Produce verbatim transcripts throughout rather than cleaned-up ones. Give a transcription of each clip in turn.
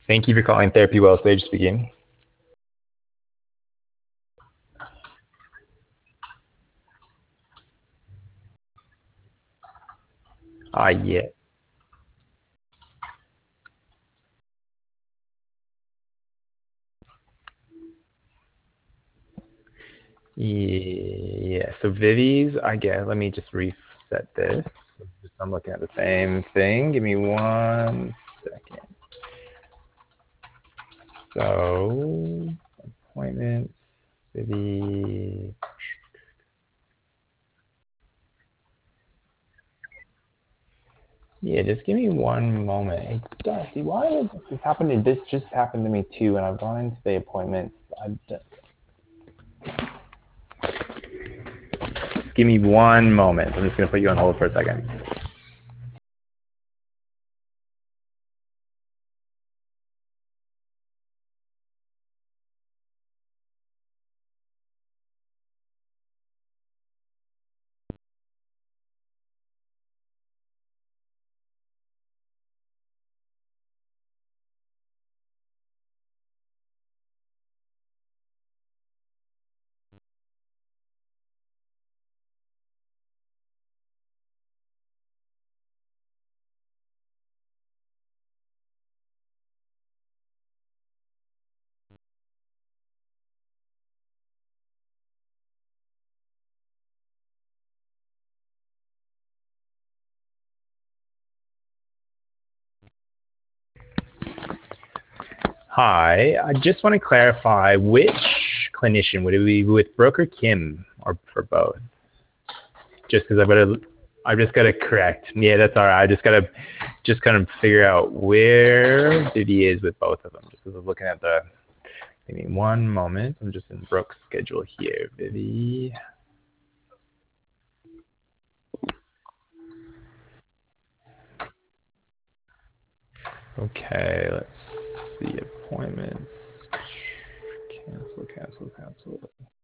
Thank you for calling Therapy Well. Sage speaking. Ah, uh, yeah. Yeah, so Vivi's, I guess, let me just reset this. I'm looking at the same thing. Give me one second. So, appointments, Vivi. Yeah, just give me one moment. Hey, Darcy, why did this happen to this just happened to me too, and I've gone into the appointments. I've done... Just give me one moment. I'm just gonna put you on hold for a second. Hi, I just want to clarify which clinician, would it be with Brooke or Kim, or for both? Just because I've got to, I've just got to correct. Yeah, that's all right. I just got to just kind of figure out where Vivi is with both of them. Just because I'm looking at the, give me one moment. I'm just in Brooke's schedule here. Vivi. Okay, let's see appointments. Cancel, cancel, cancel.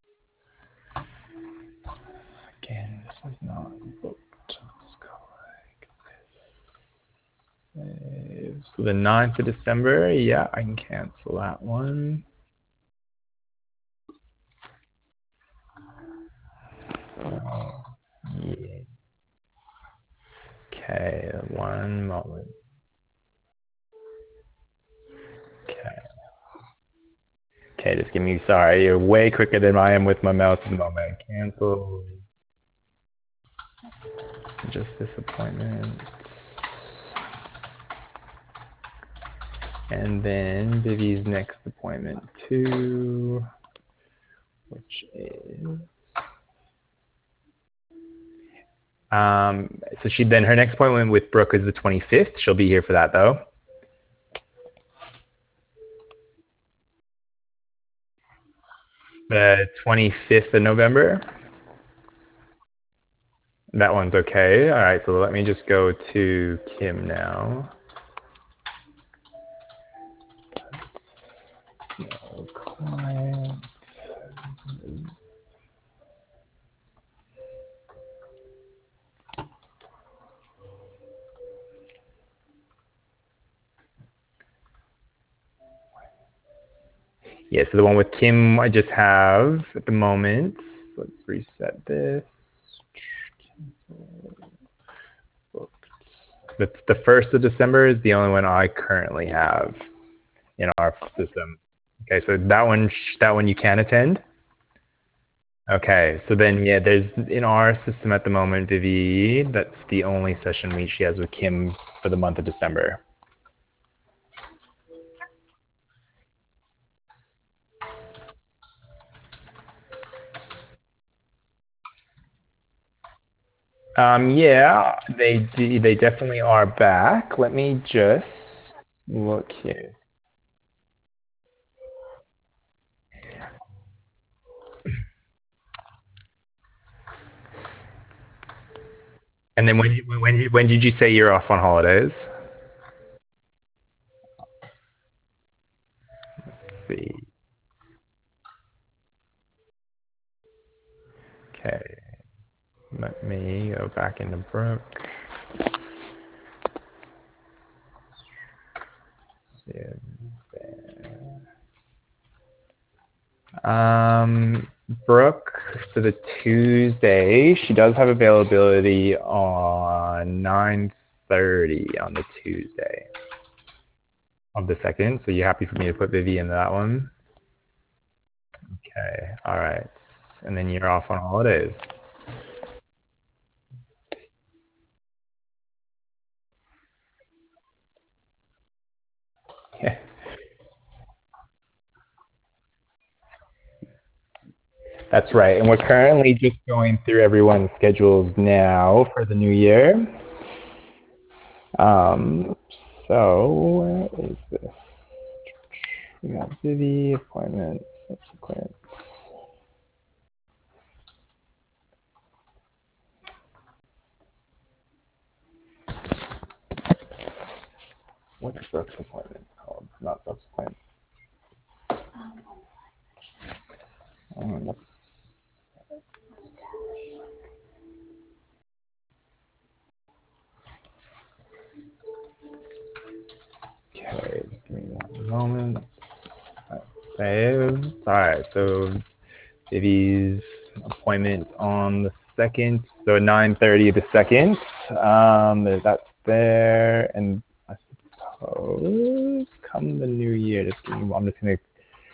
Again, this is not booked. Let's go like this. So the ninth of December, yeah, I can cancel that one. Oh, yeah. Okay, one moment. Okay. Okay, just give me, sorry, you're way quicker than I am with my mouse at the moment. Cancel. Just this appointment. And then Vivi's next appointment too, which is, um, so she then her next appointment with Brooke is the twenty-fifth. She'll be here for that though. The twenty-fifth of November. That one's okay. All right, so let me just go to Kim now. No client. Yeah, so the one with Kim I just have at the moment. Let's reset this. The, the first of December is the only one I currently have in our system. Okay, so that one, that one you can attend. Okay, so then yeah, there's in our system at the moment, Vivi, that's the only session we she has with Kim for the month of December. Um, yeah, they they definitely are back. Let me just look here. And then when when when did you say you're off on holidays? Let's see. Okay, let me go back into Brooke. Yeah. Um, Brooke, for the Tuesday, she does have availability on nine thirty on the Tuesday of the second. So you happy for me to put Vivi in that one? Okay, all right. And then you're off on holidays. Yeah. That's right. And we're currently just going through everyone's schedules now for the new year. Um, so where is this? We got Vivi, appointment, subsequent. What's Brooke's appointment called? Not subsequent. Um, okay, just give me one moment. Save. All right, so Vivi's appointment on the second, so nine thirty the second. Um, that's there, and I suppose come the new year, just give me, I'm just gonna.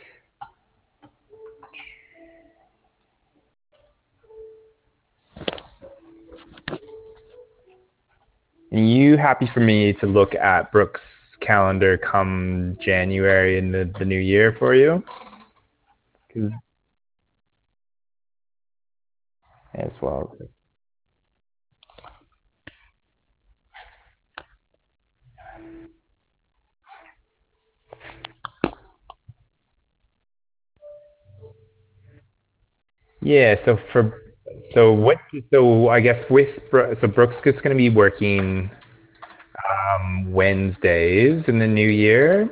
Are you happy for me to look at Brooke's calendar come January in the, the new year for you? As well. Yeah, so for so what so I guess with so Brooke's just going to be working um, Wednesdays in the new year.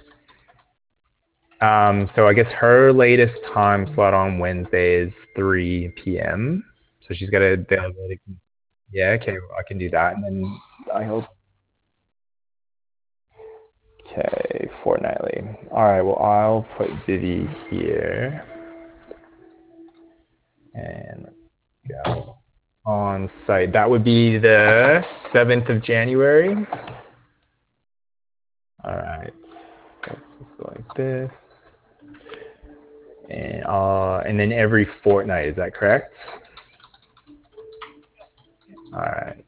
Um, so I guess her latest time slot on Wednesday is three p m. So she's got a availability. Yeah, okay, well, I can do that, and then I hope. Okay, fortnightly. All right, well I'll put Vivi here, and let's go on site. That would be the seventh of January. All right, so let's just go like this, and uh, and then every fortnight. Is that correct? All right.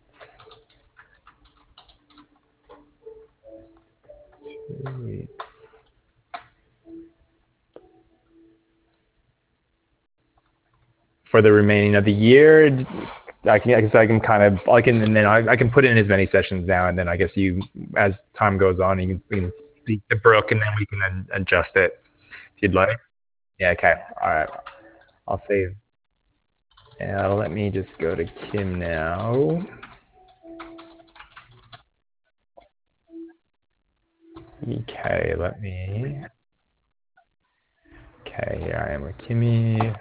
For the remaining of the year, I can, I guess I can kind of, I can, and then I, I can put in as many sessions now, and then I guess you, as time goes on, you can, you can speak to Brooke, and then we can ad- adjust it if you'd like. Yeah, okay. All right. I'll save. Uh, let me just go to Kim now. Okay, let me. Okay, here I am with Kimmy.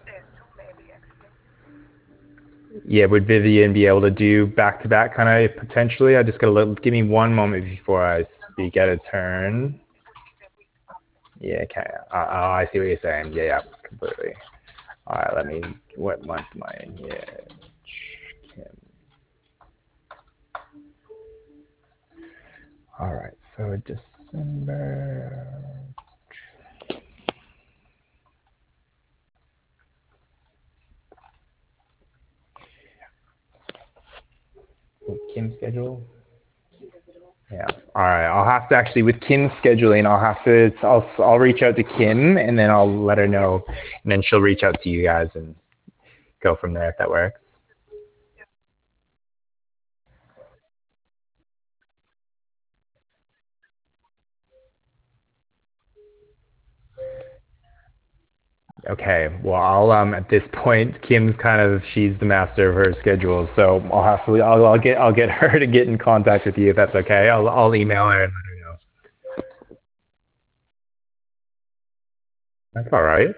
Yeah, would Vivian be able to do back to back kind of potentially? I just gotta let, give me one moment before I speak out of turn. Yeah, okay. Uh, oh, I see what you're saying. Yeah, yeah, completely. All right, let me. What month am I in here? Kim. All right, so December. Kim schedule. Yeah. All right. I'll have to actually with Kim's scheduling. I'll have to. I'll I'll reach out to Kim and then I'll let her know, and then she'll reach out to you guys and go from there if that works. Okay. Well, I'll um at this point, Kim's kind of she's the master of her schedule, so I'll have to. I'll, I'll get I'll get her to get in contact with you if that's okay. I'll I'll email her and let her know. That's all right.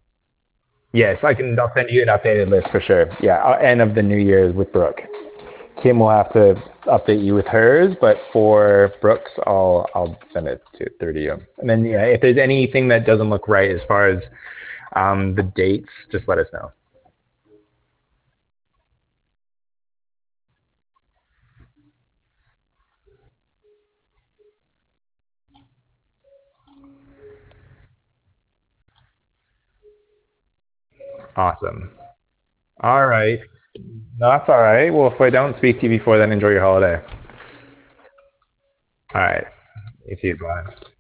Yes, I can. I'll send you an updated list for sure. Yeah, uh, end of the new year with Brooke. Kim will have to update you with hers, but for Brooks, I'll I'll send it to through to you. And then yeah, if there's anything that doesn't look right as far as um, the dates, just let us know. Awesome. All right. No, that's all right. Well, if I don't speak to you before then, enjoy your holiday. All right. You too. Bye.